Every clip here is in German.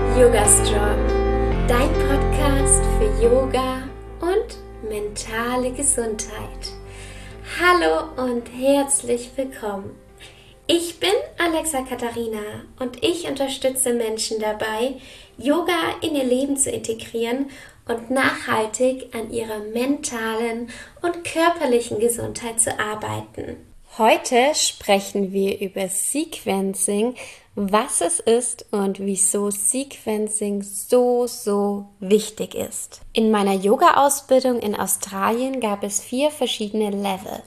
Yoga Strong, dein Podcast für Yoga und mentale Gesundheit. Hallo und herzlich willkommen. Ich bin Alexa Katharina und ich unterstütze Menschen dabei, Yoga in ihr Leben zu integrieren und nachhaltig an ihrer mentalen und körperlichen Gesundheit zu arbeiten. Heute sprechen wir über Sequencing, was es ist und wieso Sequencing so wichtig ist. In meiner Yoga-Ausbildung in Australien gab es 4 verschiedene Level.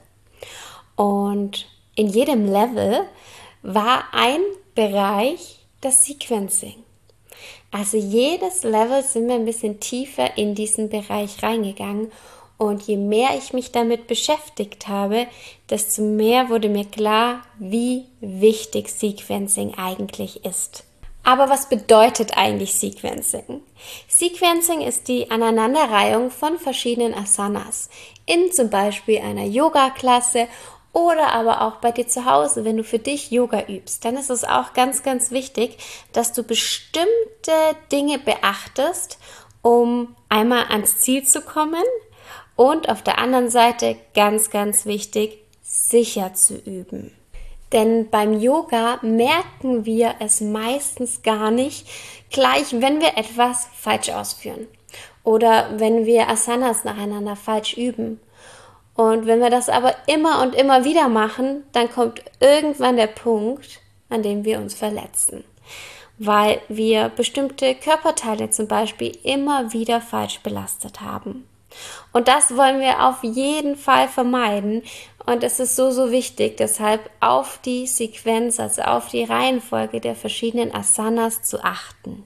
Und in jedem Level war ein Bereich das Sequencing. Also jedes Level sind wir ein bisschen tiefer in diesen Bereich reingegangen. Und je mehr ich mich damit beschäftigt habe, desto mehr wurde mir klar, wie wichtig Sequencing eigentlich ist. Aber was bedeutet eigentlich Sequencing? Sequencing ist die Aneinanderreihung von verschiedenen Asanas in zum Beispiel einer Yoga-Klasse oder aber auch bei dir zu Hause, wenn du für dich Yoga übst. Dann ist es auch ganz wichtig, dass du bestimmte Dinge beachtest, um einmal ans Ziel zu kommen. Und auf der anderen Seite, ganz wichtig, sicher zu üben. Denn beim Yoga merken wir es meistens gar nicht, gleich wenn wir etwas falsch ausführen. Oder wenn wir Asanas nacheinander falsch üben. Und wenn wir das aber immer und immer wieder machen, dann kommt irgendwann der Punkt, an dem wir uns verletzen. Weil wir bestimmte Körperteile zum Beispiel immer wieder falsch belastet haben. Und das wollen wir auf jeden Fall vermeiden und es ist so wichtig, deshalb auf die Sequenz, also auf die Reihenfolge der verschiedenen Asanas zu achten.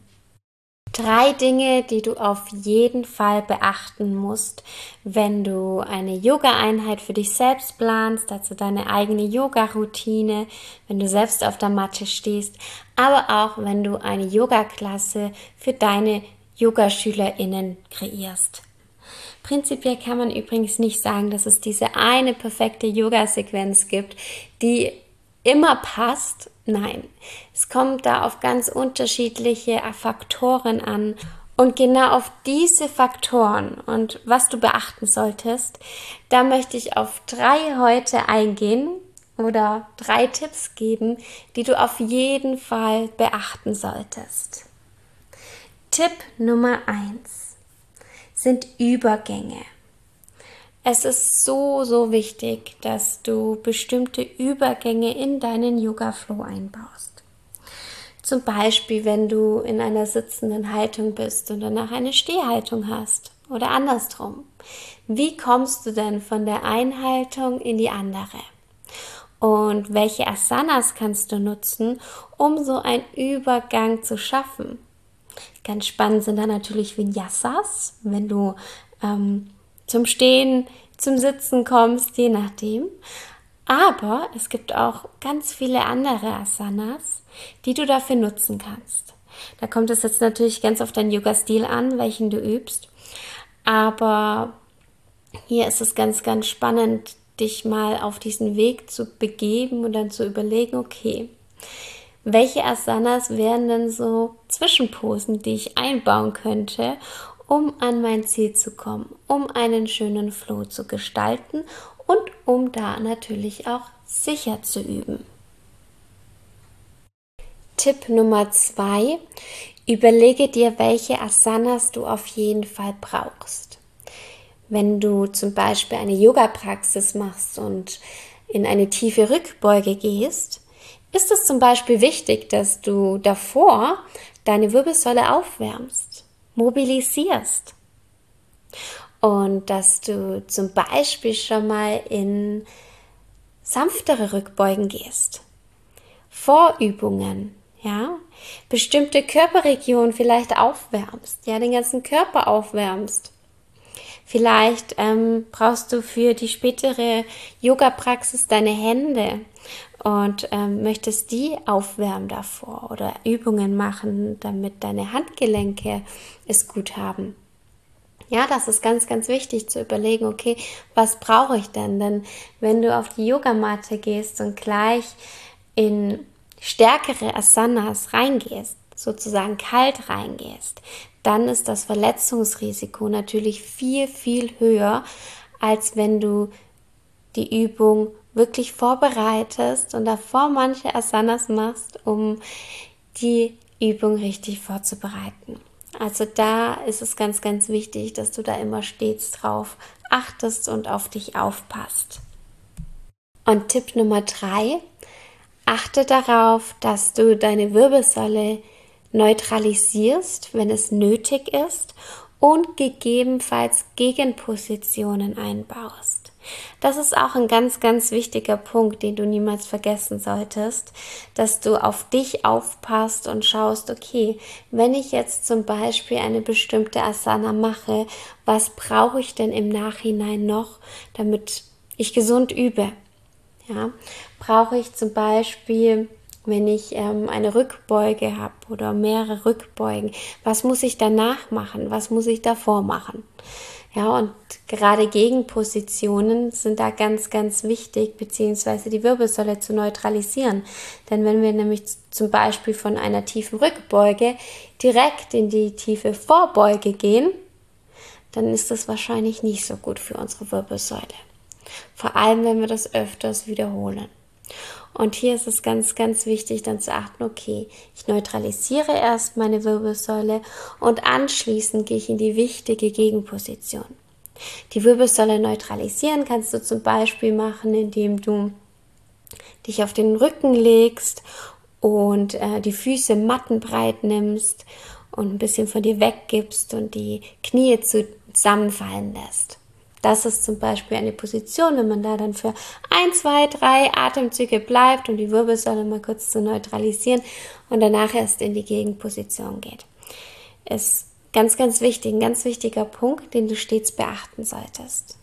3 Dinge, die du auf jeden Fall beachten musst, wenn du eine Yoga-Einheit für dich selbst planst, also deine eigene Yoga-Routine, wenn du selbst auf der Matte stehst, aber auch wenn du eine Yoga-Klasse für deine YogaschülerInnen kreierst. Prinzipiell kann man übrigens nicht sagen, dass es diese eine perfekte Yoga-Sequenz gibt, die immer passt. Nein, es kommt da auf ganz unterschiedliche Faktoren an. Und genau auf diese Faktoren und was du beachten solltest, da möchte ich auf 3 heute eingehen oder 3 Tipps geben, die du auf jeden Fall beachten solltest. Tipp Nummer 1. Sind Übergänge. Es ist so wichtig, dass du bestimmte Übergänge in deinen Yoga-Flow einbaust. Zum Beispiel, wenn du in einer sitzenden Haltung bist und danach eine Stehhaltung hast oder andersrum. Wie kommst du denn von der einen Haltung in die andere? Und welche Asanas kannst du nutzen, um so einen Übergang zu schaffen? Ganz spannend sind dann natürlich Vinyasas, wenn du zum Stehen, zum Sitzen kommst, je nachdem. Aber es gibt auch ganz viele andere Asanas, die du dafür nutzen kannst. Da kommt es jetzt natürlich ganz auf deinen Yoga-Stil an, welchen du übst. Aber hier ist es ganz spannend, dich mal auf diesen Weg zu begeben und dann zu überlegen, okay, welche Asanas wären denn so Zwischenposen, die ich einbauen könnte, um an mein Ziel zu kommen, um einen schönen Flow zu gestalten und um da natürlich auch sicher zu üben. Tipp Nummer 2. Überlege dir, welche Asanas du auf jeden Fall brauchst. Wenn du zum Beispiel eine Yoga-Praxis machst und in eine tiefe Rückbeuge gehst, ist es zum Beispiel wichtig, dass du davor deine Wirbelsäule aufwärmst, mobilisierst und dass du zum Beispiel schon mal in sanftere Rückbeugen gehst. Vorübungen, bestimmte Körperregionen vielleicht aufwärmst, den ganzen Körper aufwärmst. Vielleicht brauchst du für die spätere Yoga-Praxis deine Hände und möchtest die aufwärmen davor oder Übungen machen, damit deine Handgelenke es gut haben. Ja, das ist ganz wichtig zu überlegen, okay, was brauche ich denn? Denn wenn du auf die Yogamatte gehst und gleich in stärkere Asanas reingehst, sozusagen kalt reingehst, dann ist das Verletzungsrisiko natürlich viel, viel höher, als wenn du die Übung wirklich vorbereitest und davor manche Asanas machst, um die Übung richtig vorzubereiten. Also da ist es ganz, ganz wichtig, dass du da immer stets drauf achtest und auf dich aufpasst. Und Tipp Nummer 3, achte darauf, dass du deine Wirbelsäule neutralisierst, wenn es nötig ist, und gegebenenfalls Gegenpositionen einbaust. Das ist auch ein ganz, ganz wichtiger Punkt, den du niemals vergessen solltest, dass du auf dich aufpasst und schaust, okay, wenn ich jetzt zum Beispiel eine bestimmte Asana mache, was brauche ich denn im Nachhinein noch, damit ich gesund übe? Ja, brauche ich zum Beispiel, wenn ich eine Rückbeuge habe oder mehrere Rückbeugen, was muss ich danach machen? Was muss ich davor machen? Ja, und gerade Gegenpositionen sind da ganz, ganz wichtig, beziehungsweise die Wirbelsäule zu neutralisieren. Denn wenn wir nämlich zum Beispiel von einer tiefen Rückbeuge direkt in die tiefe Vorbeuge gehen, dann ist das wahrscheinlich nicht so gut für unsere Wirbelsäule. Vor allem, wenn wir das öfters wiederholen. Und hier ist es ganz, ganz wichtig, dann zu achten, okay, ich neutralisiere erst meine Wirbelsäule und anschließend gehe ich in die wichtige Gegenposition. Die Wirbelsäule neutralisieren kannst du zum Beispiel machen, indem du dich auf den Rücken legst und die Füße mattenbreit nimmst und ein bisschen von dir weggibst und die Knie zusammenfallen lässt. Das ist zum Beispiel eine Position, wenn man da dann für 1, 2, 3 Atemzüge bleibt, um die Wirbelsäule mal kurz zu neutralisieren und danach erst in die Gegenposition geht. Ist ganz, ganz wichtig, ein ganz wichtiger Punkt, den du stets beachten solltest.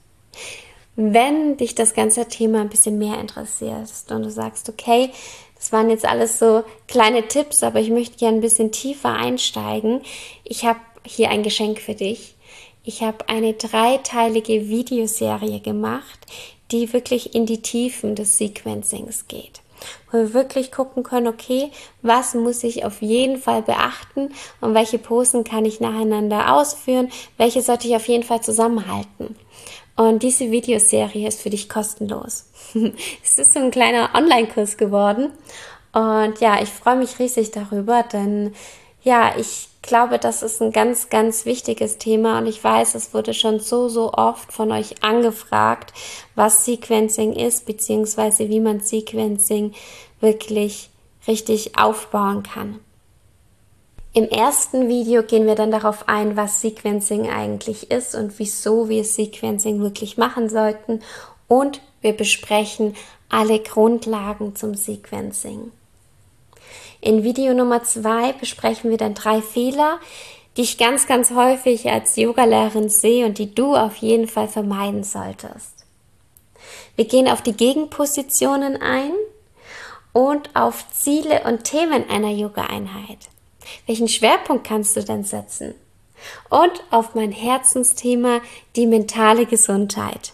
Wenn dich das ganze Thema ein bisschen mehr interessiert und du sagst, okay, das waren jetzt alles so kleine Tipps, aber ich möchte gerne ein bisschen tiefer einsteigen, ich habe hier ein Geschenk für dich. Ich habe eine 3-teilige Videoserie gemacht, die wirklich in die Tiefen des Sequencings geht. Wo wir wirklich gucken können, okay, was muss ich auf jeden Fall beachten und welche Posen kann ich nacheinander ausführen, welche sollte ich auf jeden Fall zusammenhalten. Und diese Videoserie ist für dich kostenlos. Es ist so ein kleiner Online-Kurs geworden und ja, ich freue mich riesig darüber, denn ja, ich glaube, das ist ein ganz, ganz wichtiges Thema und ich weiß, es wurde schon so oft von euch angefragt, was Sequencing ist, beziehungsweise wie man Sequencing wirklich richtig aufbauen kann. Im ersten Video gehen wir dann darauf ein, was Sequencing eigentlich ist und wieso wir Sequencing wirklich machen sollten und wir besprechen alle Grundlagen zum Sequencing. In Video Nummer 2 besprechen wir dann 3 Fehler, die ich ganz, ganz häufig als Yogalehrerin sehe und die du auf jeden Fall vermeiden solltest. Wir gehen auf die Gegenpositionen ein und auf Ziele und Themen einer Yoga-Einheit. Welchen Schwerpunkt kannst du denn setzen? Und auf mein Herzensthema, die mentale Gesundheit.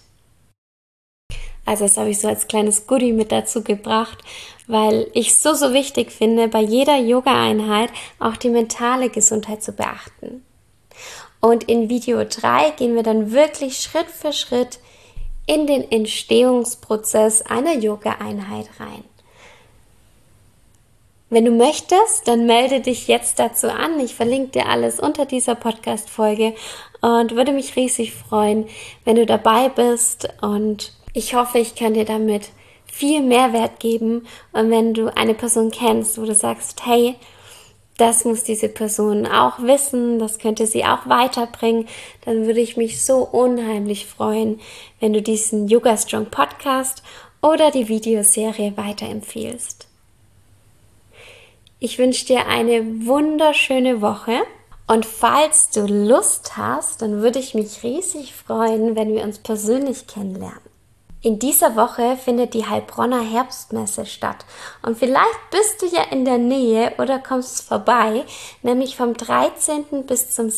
Also das habe ich so als kleines Goodie mit dazu gebracht, weil ich so wichtig finde, bei jeder Yoga-Einheit auch die mentale Gesundheit zu beachten. Und in Video 3 gehen wir dann wirklich Schritt für Schritt in den Entstehungsprozess einer Yoga-Einheit rein. Wenn du möchtest, dann melde dich jetzt dazu an. Ich verlinke dir alles unter dieser Podcast-Folge und würde mich riesig freuen, wenn du dabei bist und ich hoffe, ich kann dir damit viel Mehrwert geben und wenn du eine Person kennst, wo du sagst, hey, das muss diese Person auch wissen, das könnte sie auch weiterbringen, dann würde ich mich so unheimlich freuen, wenn du diesen Yoga Strong Podcast oder die Videoserie weiterempfiehlst. Ich wünsche dir eine wunderschöne Woche und falls du Lust hast, dann würde ich mich riesig freuen, wenn wir uns persönlich kennenlernen. In dieser Woche findet die Heilbronner Herbstmesse statt und vielleicht bist du ja in der Nähe oder kommst vorbei, nämlich vom 13. bis zum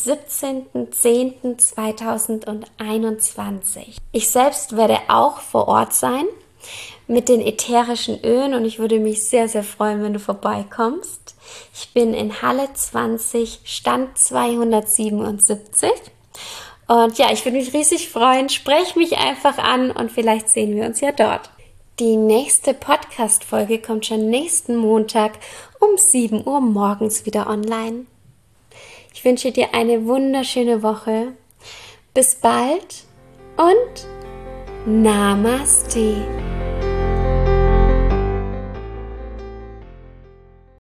17.10.2021. Ich selbst werde auch vor Ort sein mit den ätherischen Ölen und ich würde mich sehr, sehr freuen, wenn du vorbeikommst. Ich bin in Halle 20, Stand 277. Und ja, ich würde mich riesig freuen. Sprech mich einfach an und vielleicht sehen wir uns ja dort. Die nächste Podcast-Folge kommt schon nächsten Montag um 7 Uhr morgens wieder online. Ich wünsche dir eine wunderschöne Woche. Bis bald und Namaste.